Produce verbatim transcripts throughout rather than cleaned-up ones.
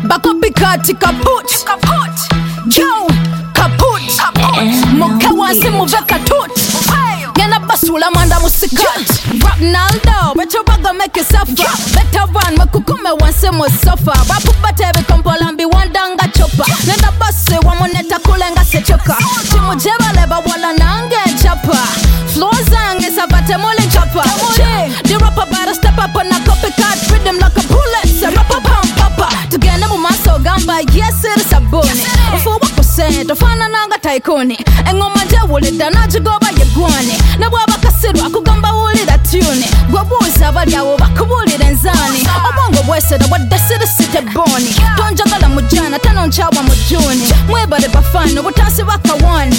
bakopikati kaput yo kaput moke wansi muve katut gena basula manda musikat Ronaldo better baga make it suffer better run makukume wansi musofa bapubatebe kompolambi wandanga chopa nenda basi wamoneta kulenga sechoka timu jebaleba wala nange chapa floor zange sabate mole chapa the rapper better step up on a copycat rhythm like a bullet say rapper pump papa tugenda mu maso gamba yes it is a bone ufu wakuse tofana nanga taikoni engoma njewulida najigoba yegwane nabwaba kasirwa kugamba wulira tune gwabuza bali awo bakubulira enzani obongo bwesera wadesira site boni tonjagala mujana tanonchawa mujuni mwebale bafano butasi bakawani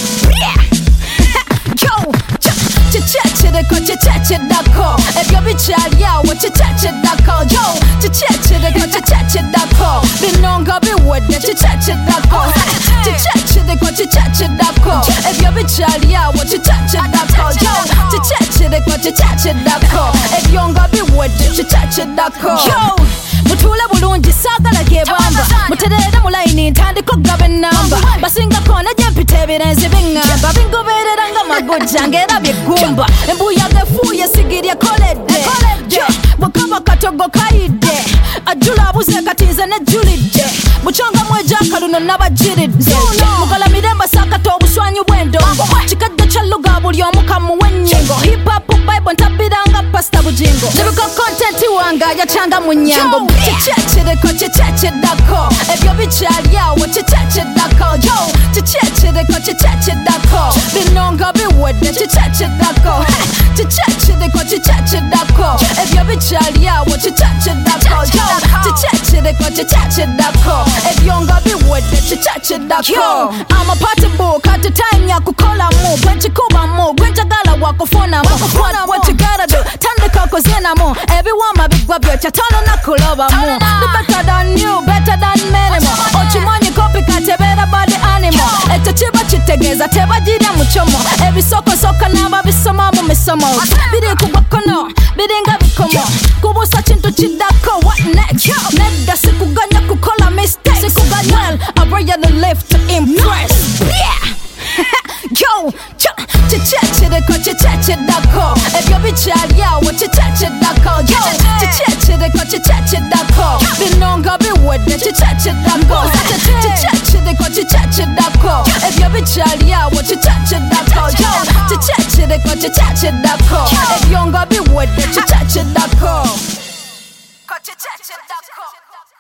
yo chichechireko chichechidako ebyo bikyalyawo chichechidako yo chichechireko chichechidako binonga biwedde chichechidako chichechireko chichechidako ebyo bikyalyawo chichechidako yo chichechireko chichechidako ebyonga biwedde chichechidako yo mutule bulungi saagala gebamba muterere mu layini ntandika okugaba ennamba basingako nejempita ebirenzi biŋŋamba bingoberera nga magojja ng'era byegumba embuyaga efuuye sigiri ekoledde bwekaba katogo kayidde ajjula abuze kati nze nejjulidde bukyonga mweja akaluno nabajiridde mugala mirembe saakata obuswanyu bw'endongo kikajjo kya luga buli omu kamuwa ennyingo hiphop bible ntabiranga pasita bujingo nebiko kontenti wange yakyanga mu nnyango chichechireko chichechidako ebyo bikyalyawo chichechidako yo chichechireko chichechidako binonga biwedde chichechidako chichechireko chichechidako ebyo bikyalyawo chichechidako yo chichechireko chichechidako ebyonga biwedde chichechidako ama party book at the time yakukolamu bwekikubamu gwenjagala wakufunamu what you gotta do tandika okuzenamu ebiwama bigwa byokya tono nakulobamu the better than you better than minimum okimanyi copycat ebeera body animal ekyo kiba kitegeeza tebagirya mu kyomo ebisokosoka n'ababisoma mu misomo biri kugwa kono biringa bikomo kubuusa kintu kiddako what next nedda sikuganya kukola mistake sikuganya I really live to impress yo chichechireko chichechidako ebyo bikyalyawo chichechidako yo chichechireko chichechidako binonga biwedde chichechidako chichechireko chichechidako ebyo bikyalyawo chichechidako yo chichechireko chichechidako ebyonga biwedde chichechidako chichechidako